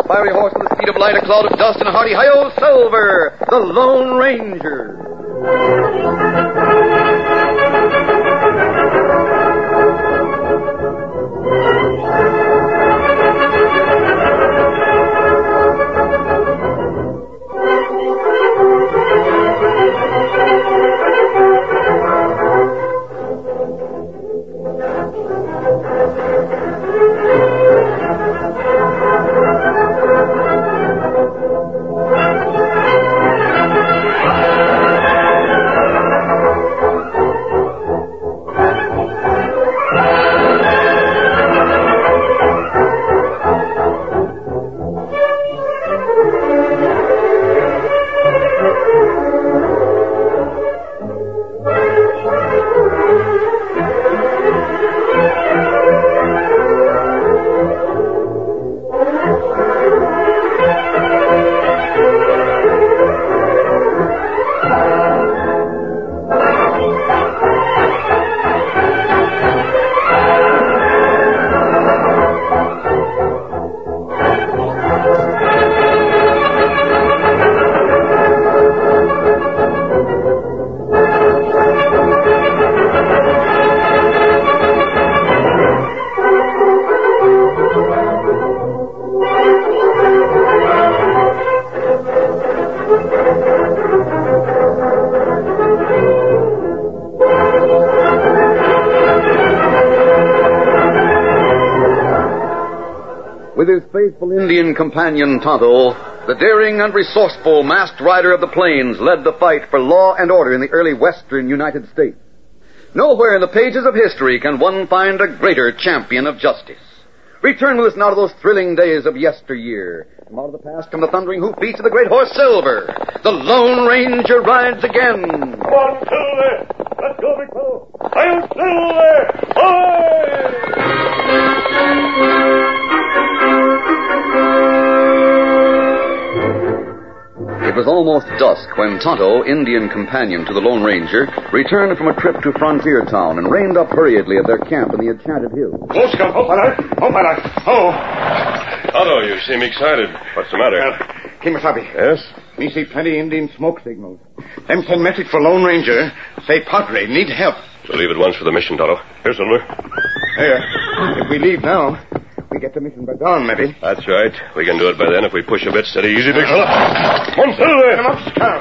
fiery horse with the speed of light, a cloud of dust, and a hearty hi-yo, Silver, the Lone Ranger. With his faithful Indian companion, Tonto, the daring and resourceful masked rider of the plains led the fight for law and order in the early western United States. Nowhere in the pages of history can one find a greater champion of justice. Return with us now to those thrilling days of yesteryear. From out of the past come the thundering hoofbeats of the great horse Silver. The Lone Ranger rides again. Come on, Silver! Let's go, big fellow! I'll Silver! It was almost dusk when Tonto, Indian companion to the Lone Ranger, returned from a trip to Frontier Town and reined up hurriedly at their camp in the Enchanted Hills. Oh, Scott, oh, my Oh. Tonto, you seem excited. What's the matter? Kimasabi. Yes? Me see plenty Indian smoke signals. Them send message for Lone Ranger. Say Padre need help. We'll leave at once for the mission, Tonto. Here, Silver. Here. If we leave now, we get the mission by dawn, maybe. That's right. We can do it by then if we push a bit. Steady, easy, big fella. Come on, Silver! Come on, Scout.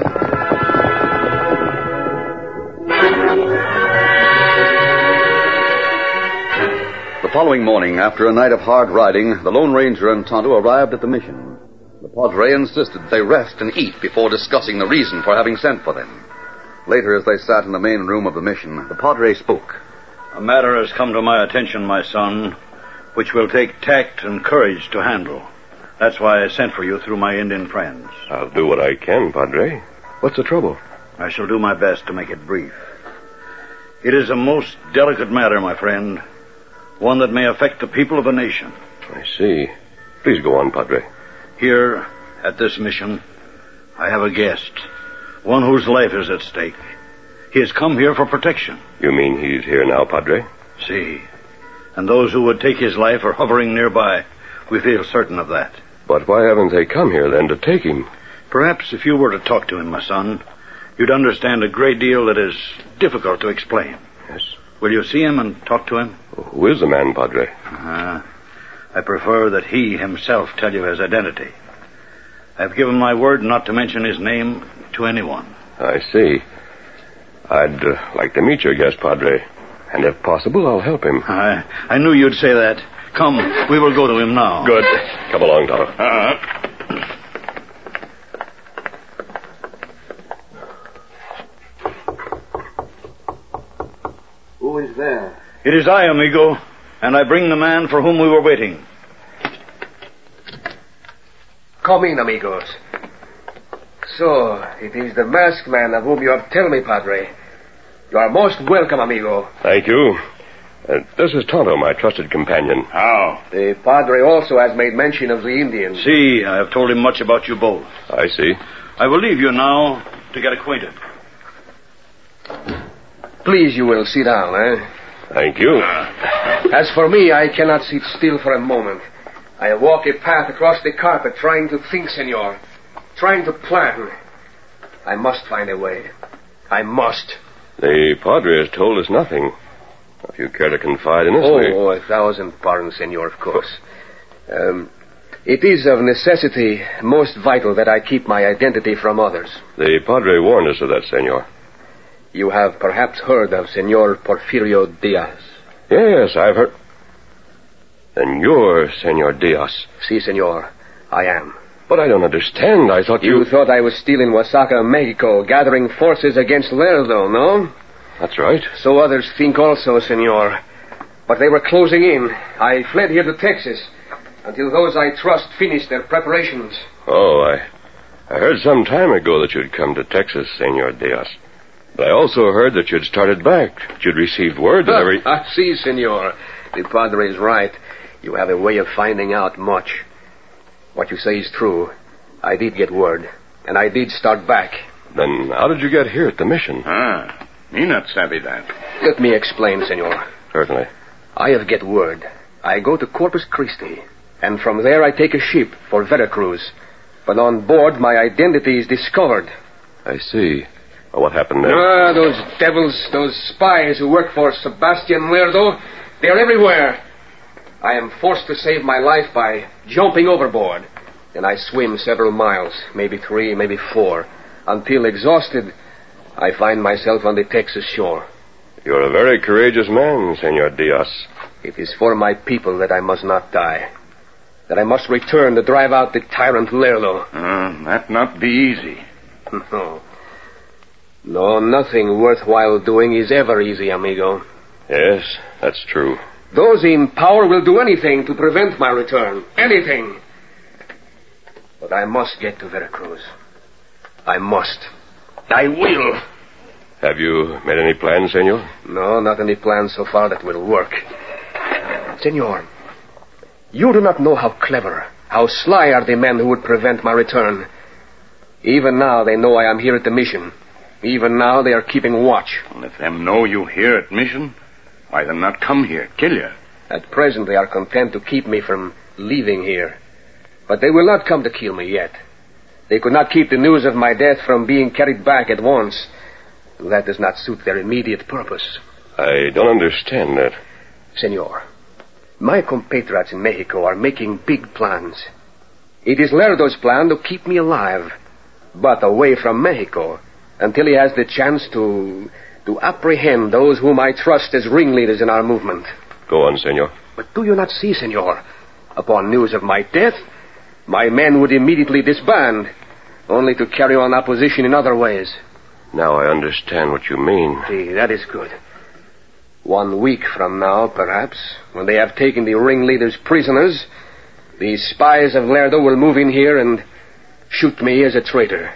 The following morning, after a night of hard riding, the Lone Ranger and Tonto arrived at the mission. The Padre insisted they rest and eat before discussing the reason for having sent for them. Later, as they sat in the main room of the mission, the Padre spoke. A matter has come to my attention, my son, which will take tact and courage to handle. That's why I sent for you through my Indian friends. I'll do what I can, Padre. What's the trouble? I shall do my best to make it brief. It is a most delicate matter, my friend. One that may affect the people of a nation. I see. Please go on, Padre. Here, at this mission, I have a guest. One whose life is at stake. He has come here for protection. You mean he's here now, Padre? See. And those who would take his life are hovering nearby. We feel certain of that. But why haven't they come here, then, to take him? Perhaps if you were to talk to him, my son, you'd understand a great deal that is difficult to explain. Yes. Will you see him and talk to him? Who is the man, Padre? I prefer that he himself tell you his identity. I've given my word not to mention his name to anyone. I see. I'd like to meet your guest, Padre. And if possible, I'll help him. I knew you'd say that. Come, we will go to him now. Good. Come along, Tonto. Who is there? It is I, amigo, and I bring the man for whom we were waiting. Come in, amigos. So, it is the masked man of whom you have told me, Padre. You are most welcome, amigo. Thank you. This is Tonto, my trusted companion. How? The Padre also has made mention of the Indians. See, I have told him much about you both. I see. I will leave you now to get acquainted. Please, you will sit down, eh? Thank you. As for me, I cannot sit still for a moment. I walk a path across the carpet trying to think, senor. Trying to plan. I must find a way. I must. The Padre has told us nothing. If you care to confide in us, Oh, 1,000 pardons, senor, of course. It is of necessity most vital that I keep my identity from others. The Padre warned us of that, senor. You have perhaps heard of Senor Porfirio Diaz. Yes, I've heard. Then you're Senor Diaz. Si, senor. I am. But I don't understand. I thought You thought I was still in Oaxaca, Mexico, gathering forces against Lerdo, no? That's right. So others think also, senor. But they were closing in. I fled here to Texas until those I trust finished their preparations. Oh, I heard some time ago that you'd come to Texas, Senor Diaz. But I also heard that you'd started back, that you'd received word that every... Si, senor. The Padre is right. You have a way of finding out much. What you say is true. I did get word, and I did start back. Then how did you get here at the mission? Me not savvy that. Let me explain, senor. Certainly. I have get word. I go to Corpus Christi, and from there I take a ship for Veracruz. But on board, my identity is discovered. I see. Well, what happened there? Those devils, those spies who work for Sebastian Lerdo, they're everywhere. I am forced to save my life by jumping overboard. And I swim several miles, maybe 3, maybe 4, until exhausted, I find myself on the Texas shore. You're a very courageous man, Senor Diaz. It is for my people that I must not die. That I must return to drive out the tyrant Lerdo. That not be easy. No, nothing worthwhile doing is ever easy, amigo. Yes, that's true. Those in power will do anything to prevent my return. Anything. But I must get to Veracruz. I must. I will. Have you made any plans, senor? No, not any plans so far that will work. Senor, you do not know how clever, how sly are the men who would prevent my return. Even now they know I am here at the mission. Even now they are keeping watch. And if them know you here at mission, why them not come here, kill you? At present they are content to keep me from leaving here. But they will not come to kill me yet. They could not keep the news of my death from being carried back at once. That does not suit their immediate purpose. I don't understand that. Senor, my compatriots in Mexico are making big plans. It is Lerdo's plan to keep me alive, but away from Mexico, until he has the chance to apprehend those whom I trust as ringleaders in our movement. Go on, senor. But do you not see, senor? Upon news of my death, my men would immediately disband, only to carry on opposition in other ways. Now I understand what you mean. See, that is good. 1 week from now, perhaps, when they have taken the ringleaders prisoners, these spies of Lerdo will move in here and shoot me as a traitor.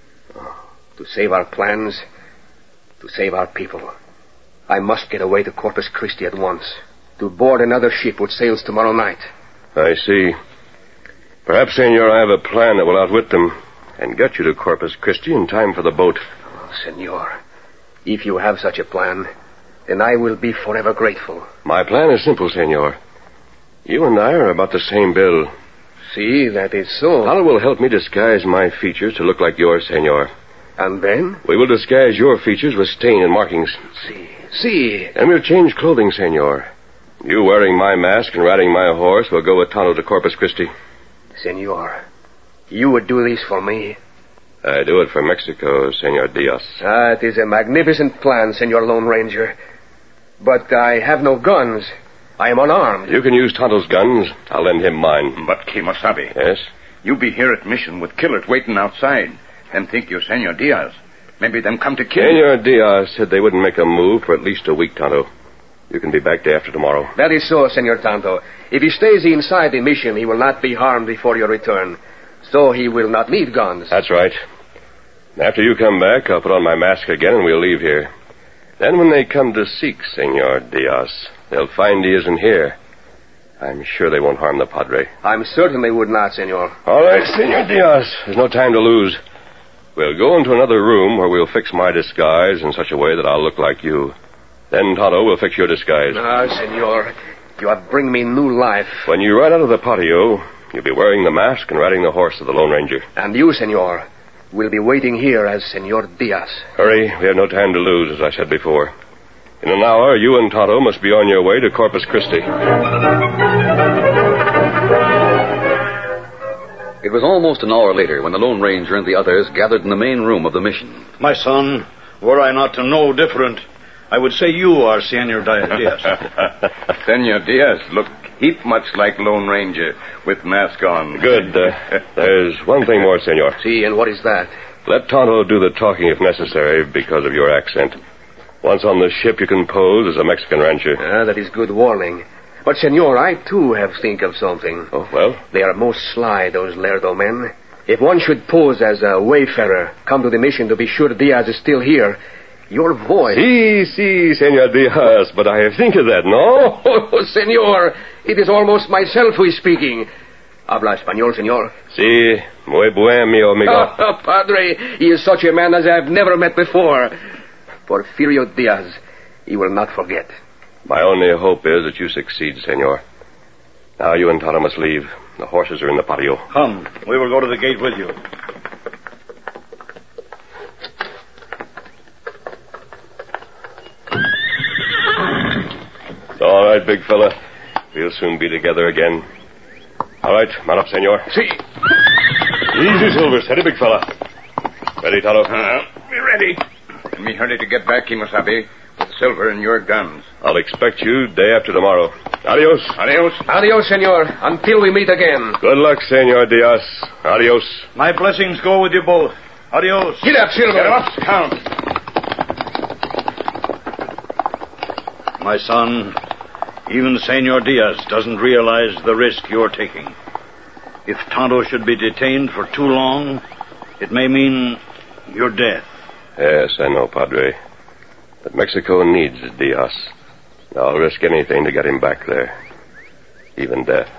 To save our plans, to save our people, I must get away to Corpus Christi at once, to board another ship which sails tomorrow night. I see. Perhaps, senor, I have a plan that will outwit them and get you to Corpus Christi in time for the boat. Oh, senor, if you have such a plan, then I will be forever grateful. My plan is simple, senor. You and I are about the same build. See, that is so. Tonto will help me disguise my features to look like yours, senor. And then? We will disguise your features with stain and markings. See. And we'll change clothing, senor. You wearing my mask and riding my horse will go with Tonto to Corpus Christi. Senor, you would do this for me? I do it for Mexico, Senor Diaz. It is a magnificent plan, Senor Lone Ranger. But I have no guns. I am unarmed. You can use Tonto's guns. I'll lend him mine. But, Kimosabe. Yes? You be here at mission with killers waiting outside. Them think you Senor Diaz. Maybe them come to kill you. Senor Diaz said they wouldn't make a move for at least a week, Tonto. You can be back day after tomorrow. That is so, Senor Tonto. If he stays inside the mission, he will not be harmed before your return. So he will not need guns. That's right. After you come back, I'll put on my mask again and we'll leave here. Then when they come to seek Senor Diaz, they'll find he isn't here. I'm sure they won't harm the Padre. I certainly would not, Senor. All right, Senor Diaz. There's no time to lose. We'll go into another room where we'll fix my disguise in such a way that I'll look like you. Then Tonto will fix your disguise. Senor, You have bring me new life. When you ride out of the patio, you'll be wearing the mask and riding the horse of the Lone Ranger. And you, senor, will be waiting here as Senor Diaz. Hurry, we have no time to lose, as I said before. In an hour, you and Tonto must be on your way to Corpus Christi. It was almost an hour later when the Lone Ranger and the others gathered in the main room of the mission. My son, were I not to know different, I would say you are Senor Diaz. Senor Diaz look heap much like Lone Ranger with mask on. Good. There's one thing more, senor. See, and what is that? Let Tonto do the talking if necessary because of your accent. Once on the ship, you can pose as a Mexican rancher. That is good warning. But, senor, I, too, have think of something. Oh, well? They are most sly, those Lerdo men. If one should pose as a wayfarer, come to the mission to be sure Diaz is still here, your voice... Si, Senor Diaz, but I have think of that, no? Oh, senor, it is almost myself who is speaking. Habla español, senor? Si, muy buen, mi amigo. Padre, he is such a man as I have never met before. Porfirio Diaz, he will not forget. My only hope is that you succeed, senor. Now you and Tonto must leave. The horses are in the patio. Come, we will go to the gate with you. All right, big fella. We'll soon be together again. All right, mount up, senor. Si. Easy, Silver. Steady, big fella. Ready, Tonto? Be ready. Me hurry to get back, Kimosabe, with Silver and your guns. I'll expect you day after tomorrow. Adios. Adios. Adios, senor, until we meet again. Good luck, Senor Diaz. Adios. My blessings go with you both. Adios. Get up, Silver. Get up, Count. My son, even Senor Diaz doesn't realize the risk you're taking. If Tonto should be detained for too long, it may mean your death. Yes, I know, Padre. But Mexico needs Diaz. I'll risk anything to get him back there. Even death.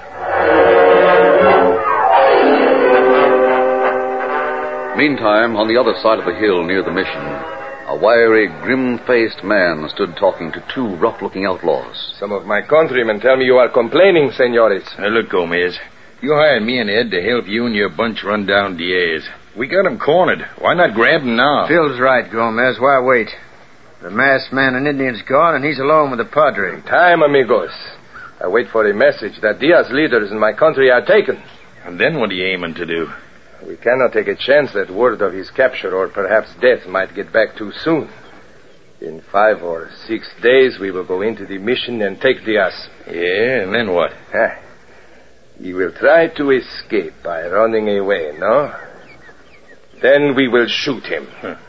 Meantime, on the other side of the hill near the mission, a wiry, grim-faced man stood talking to two rough-looking outlaws. Some of my countrymen tell me you are complaining, senores. Look, Gomez. You hired me and Ed to help you and your bunch run down Diaz. We got him cornered. Why not grab him now? Phil's right, Gomez. Why wait? The masked man and Indian's gone, and he's alone with the Padre. Time, amigos. I wait for a message that Diaz leaders in my country are taken. And then what are you aiming to do? We cannot take a chance that word of his capture or perhaps death might get back too soon. In 5 or 6 days, we will go into the mission and take Diaz. Yeah, and then what? He will try to escape by running away, no? Then we will shoot him.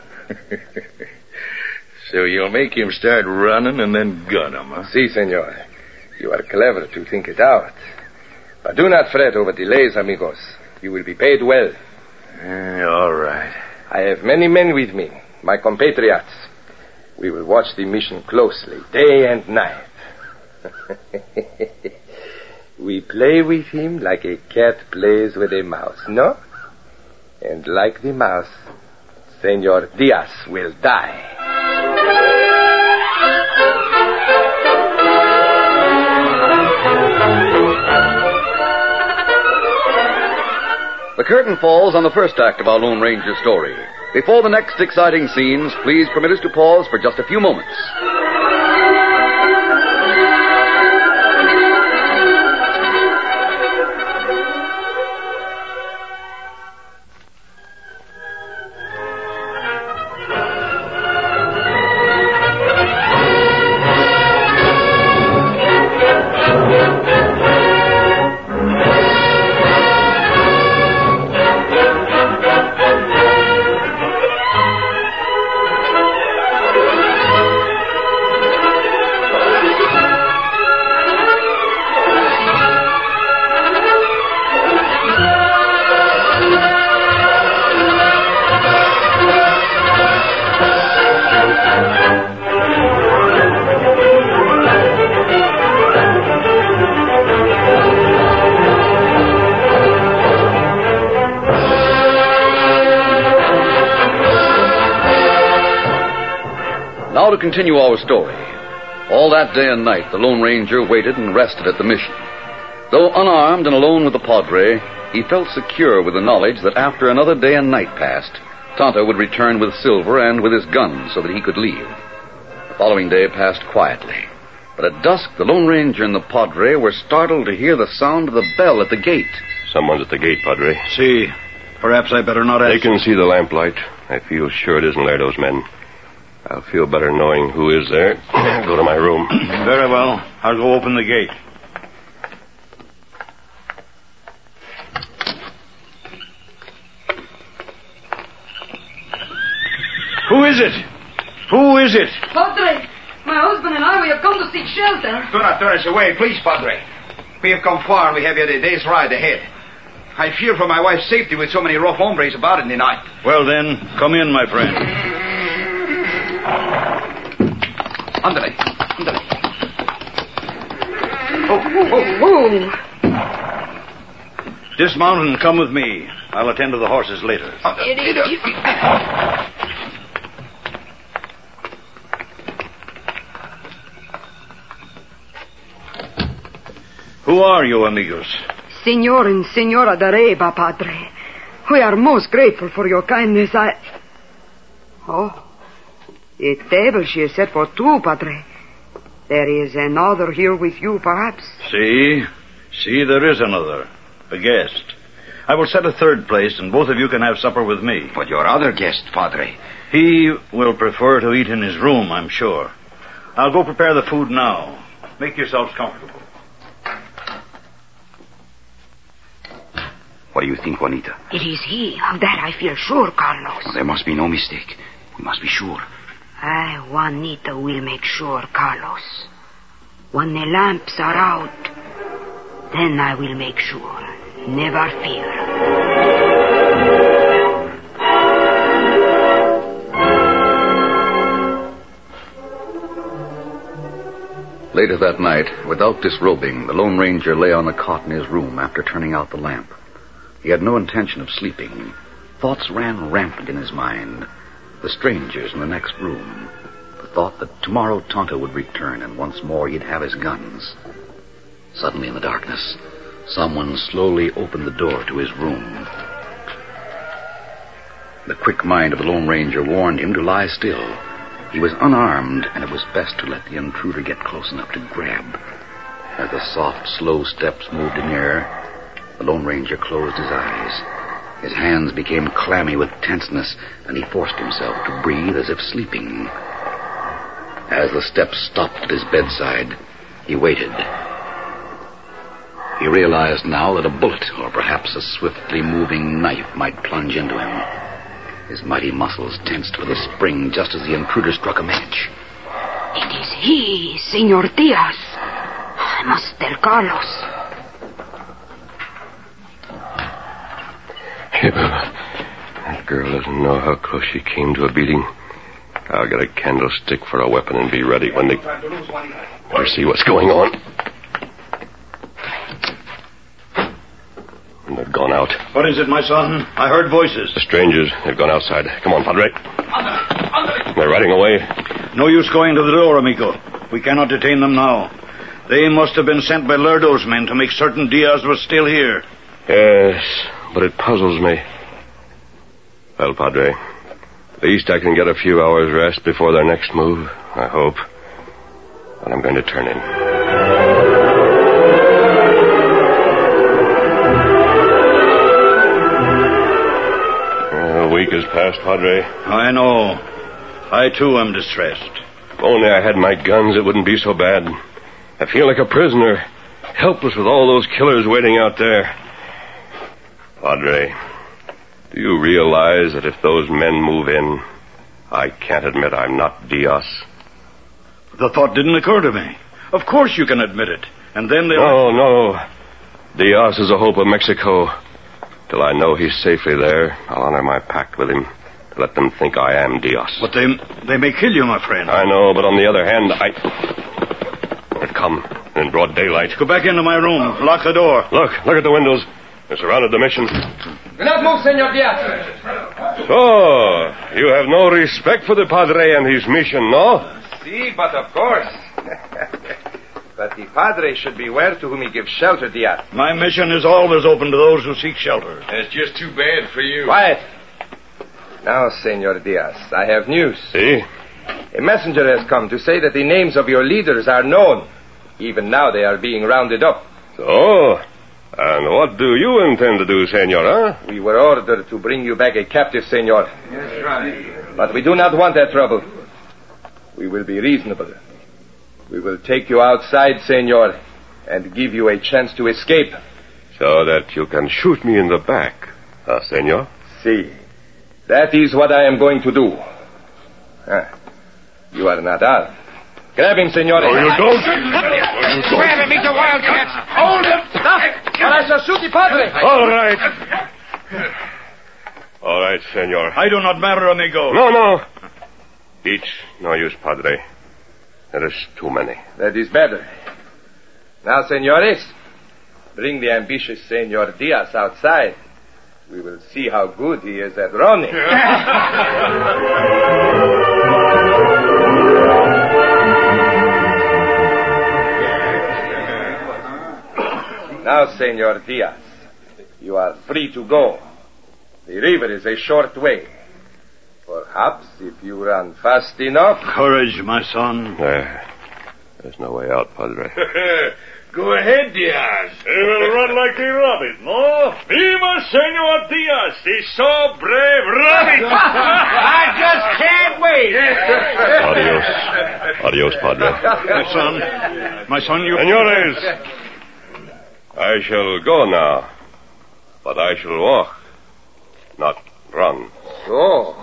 So you'll make him start running and then gun him, huh? Si, senor. You are clever to think it out. But do not fret over delays, amigos. You will be paid well. All right. I have many men with me, my compatriots. We will watch the mission closely, day and night. We play with him like a cat plays with a mouse, no? And like the mouse, Senor Diaz will die. The curtain falls on the first act of our Lone Ranger story. Before the next exciting scenes, please permit us to pause for just a few moments. Now to continue our story. All that day and night, the Lone Ranger waited and rested at the mission. Though unarmed and alone with the Padre, he felt secure with the knowledge that after another day and night passed, Tonto would return with silver and with his gun so that he could leave. The following day passed quietly. But at dusk, the Lone Ranger and the Padre were startled to hear the sound of the bell at the gate. Someone's at the gate, Padre. See, perhaps I better not ask. They can see the lamplight. I feel sure it isn't Lerdo's men. I'll feel better knowing who is there. I'll go to my room. Very well. I'll go open the gate. Who is it? Who is it? Padre, my husband and I, we have come to seek shelter. Do not turn us away, please, Padre. We have come far and we have yet a day's ride ahead. I fear for my wife's safety with so many rough hombres about in the night. Well, then, come in, my friend. Ándale. Oh. Dismount and come with me. I'll attend to the horses later. Who are you, amigos? Senor and Senora Dareba, Padre. We are most grateful for your kindness. Oh, a table she has set for two, Padre. There is another here with you, perhaps. See, there is another. A guest. I will set a third place, and both of you can have supper with me. But your other guest, Padre. He will prefer to eat in his room, I'm sure. I'll go prepare the food now. Make yourselves comfortable. What do you think, Juanita? It is he. Of that I feel sure, Carlos. There must be no mistake. We must be sure. Juanita will make sure, Carlos. When the lamps are out, then I will make sure. Never fear. Later that night, without disrobing, the Lone Ranger lay on the cot in his room after turning out the lamp. He had no intention of sleeping. Thoughts ran rampant in his mind. The strangers in the next room. The thought that tomorrow Tonto would return and once more he'd have his guns. Suddenly in the darkness, someone slowly opened the door to his room. The quick mind of the Lone Ranger warned him to lie still. He was unarmed, and it was best to let the intruder get close enough to grab. As the soft, slow steps moved nearer, the Lone Ranger closed his eyes. His hands became clammy with tenseness, and he forced himself to breathe as if sleeping. As the steps stopped at his bedside, he waited. He realized now that a bullet, or perhaps a swiftly moving knife, might plunge into him. His mighty muscles tensed for the spring just as the intruder struck a match. It is he, Senor Diaz. I must tell Carlos. That girl doesn't know how close she came to a beating. I'll get a candlestick for a weapon and be ready when they... Better see what's going on. They've gone out. What is it, my son? I heard voices. The strangers. They've gone outside. Come on, Padre. They're riding away. No use going to the door, amigo. We cannot detain them now. They must have been sent by Lerdo's men to make certain Diaz was still here. Yes, but it puzzles me. Well, Padre, at least I can get a few hours' rest before their next move, I hope. And I'm going to turn in. A week has passed, Padre. I know. I, too, am distressed. If only I had my guns, it wouldn't be so bad. I feel like a prisoner, helpless with all those killers waiting out there. Padre, do you realize that if those men move in, I can't admit I'm not Diaz? The thought didn't occur to me. Of course you can admit it. And then they'll... No. Diaz is the hope of Mexico. Till I know he's safely there, I'll honor my pact with him to let them think I am Diaz. But they may kill you, my friend. I know, but on the other hand, They've come in broad daylight. Go back into my room. Lock the door. Look at the windows. They surrounded the mission. Do not move, Senor Diaz. So, you have no respect for the Padre and his mission, no? Si, but of course. But the Padre should beware to whom he gives shelter, Diaz. My mission is always open to those who seek shelter. That's just too bad for you. Quiet. Now, Senor Diaz, I have news. See? A messenger has come to say that the names of your leaders are known. Even now they are being rounded up. So, and what do you intend to do, senor, huh? We were ordered to bring you back a captive, senor. That's right. But we do not want that trouble. We will be reasonable. We will take you outside, senor, and give you a chance to escape. So that you can shoot me in the back, senor? See, that is what I am going to do. You are not armed. Grab him, senor. No, you don't. Grab him, he's a wildcat. Hold him. Stop, or I shall shoot the Padre. All right. All right, senor. I do not matter, amigo. No. It's no use, Padre. There is too many. That is better. Now, senores, bring the ambitious Senor Diaz outside. We will see how good he is at running. Now, Senor Diaz, you are free to go. The river is a short way. Perhaps if you run fast enough... Courage, my son. There's no way out, Padre. Go ahead, Diaz. He will run like a rabbit, no? Viva Senor Diaz, the so brave rabbit. I just can't wait. Adios, Padre. My son, you... Senores, I shall go now, but I shall walk, not run. Oh.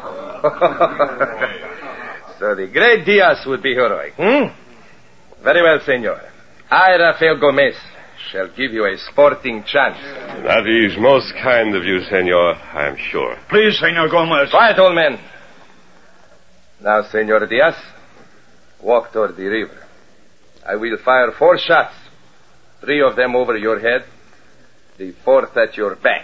So the great Diaz would be heroic, Very well, senor. I, Rafael Gomez, shall give you a sporting chance. That is most kind of you, senor, I am sure. Please, Senor Gomez. Quiet, old man. Now, Senor Diaz, walk toward the river. I will fire 4 shots. 3 of them over your head, the 4th at your back.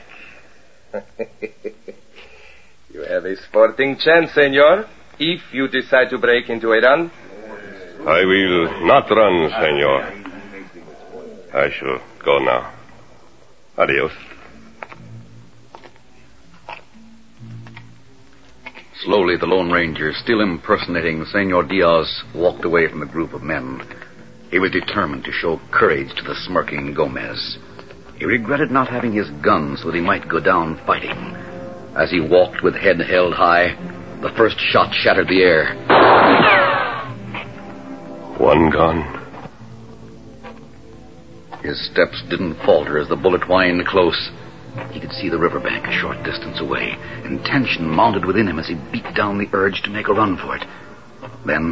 You have a sporting chance, senor, if you decide to break into a run. I will not run, senor. I shall go now. Adios. Slowly, the Lone Ranger, still impersonating Senor Diaz, walked away from the group of men. He was determined to show courage to the smirking Gomez. He regretted not having his gun so that he might go down fighting. As he walked with head held high, the first shot shattered the air. One gone. His steps didn't falter as the bullet whined close. He could see the riverbank a short distance away, and tension mounted within him as he beat down the urge to make a run for it. Then,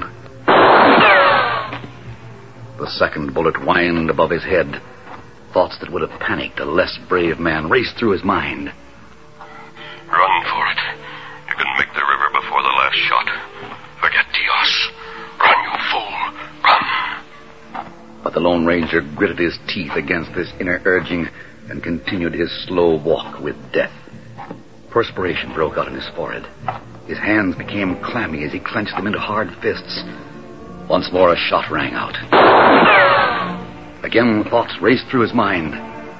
the second bullet whined above his head. Thoughts that would have panicked a less brave man raced through his mind. Run for it. You can make the river before the last shot. Forget Diaz. Run, you fool. Run. But the Lone Ranger gritted his teeth against this inner urging and continued his slow walk with death. Perspiration broke out on his forehead. His hands became clammy as he clenched them into hard fists. Once more a shot rang out. Again, thoughts raced through his mind. The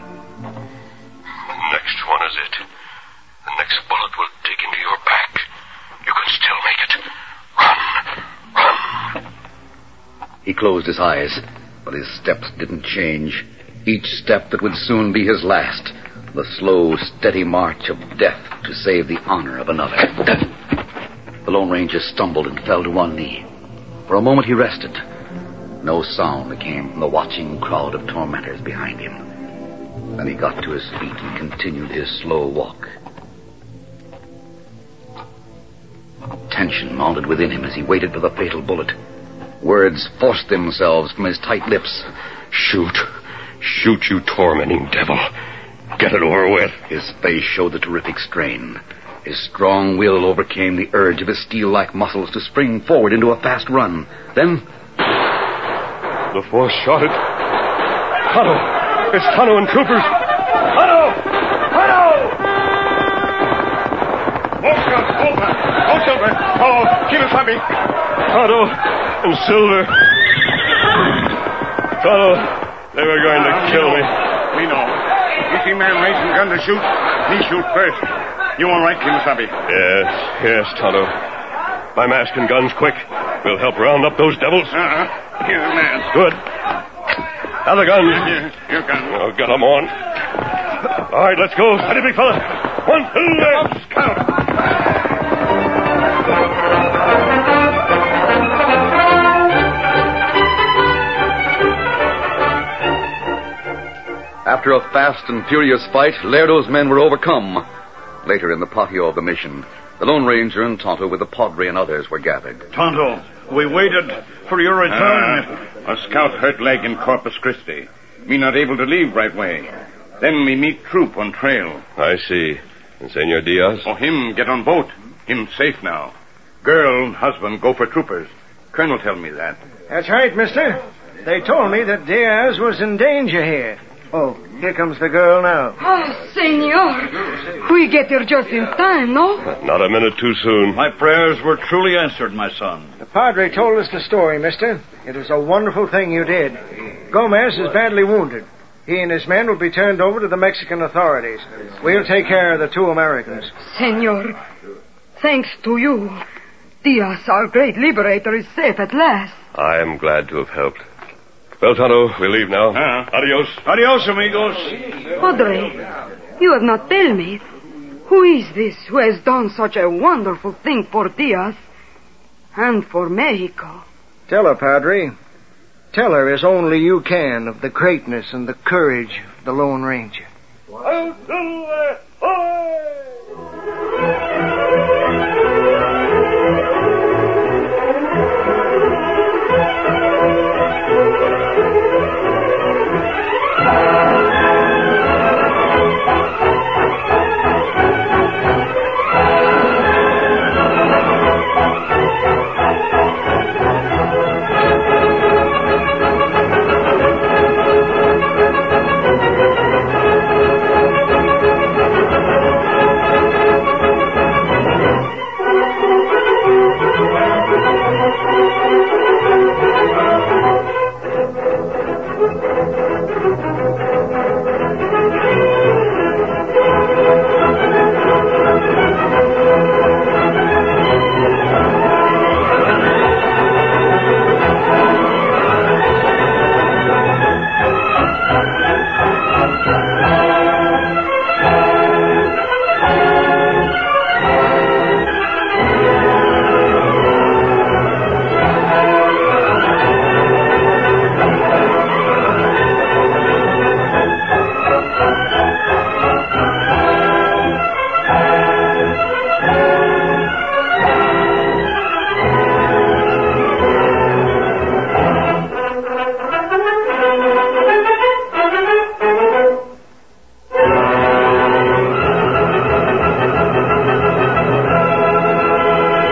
next one is it. The next bullet will dig into your back. You can still make it. Run! He closed his eyes, but his steps didn't change. Each step that would soon be his last. The slow, steady march of death to save the honor of another. The Lone Ranger stumbled and fell to one knee. For a moment he rested. No sound came from the watching crowd of tormentors behind him. Then he got to his feet and continued his slow walk. Tension mounted within him as he waited for the fatal bullet. Words forced themselves from his tight lips. Shoot. Shoot, you tormenting devil. Get it over with. His face showed the terrific strain. His strong will overcame the urge of his steel-like muscles to spring forward into a fast run. Then... The force shot it. Tonto! It's Tonto and troopers! Tonto! Tonto! Oh, Silver! Oh, keep it from me! Tonto and Silver. Tonto, they were going to kill me. We know. You see man raising gun to shoot, he shoot first. You all right, Kimasabi? Yes, Tonto. My mask and guns, quick. We'll help round up those devils. Here, man. Good. Have the guns. Your gun. Oh, get them on. All right, let's go. Steady, big fella. 1, 2, let's count. After a fast and furious fight, Lerdo's men were overcome. Later in the patio of the mission, the Lone Ranger and Tonto with the Padre and others were gathered. Tonto, we waited for your return. A scout hurt leg in Corpus Christi. Me not able to leave right way. Then we meet troop on trail. I see. And Senor Diaz? Oh, him get on boat. Him safe now. Girl and husband go for troopers. Colonel tell me that. That's right, mister. They told me that Diaz was in danger here. Oh, here comes the girl now. Oh, senor. We get here just in time, no? Not a minute too soon. My prayers were truly answered, my son. The Padre told us the story, mister. It was a wonderful thing you did. Gomez is badly wounded. He and his men will be turned over to the Mexican authorities. We'll take care of the 2 Americans. Senor, thanks to you, Diaz, our great liberator, is safe at last. I am glad to have helped. Well, Tonto, we'll leave now. Adios. Adios, amigos. Padre, you have not told me. Who is this who has done such a wonderful thing for Diaz and for Mexico? Tell her, Padre. Tell her as only you can of the greatness and the courage of the Lone Ranger.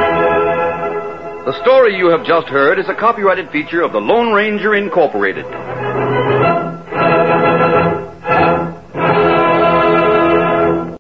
The story you have just heard is a copyrighted feature of the Lone Ranger Incorporated.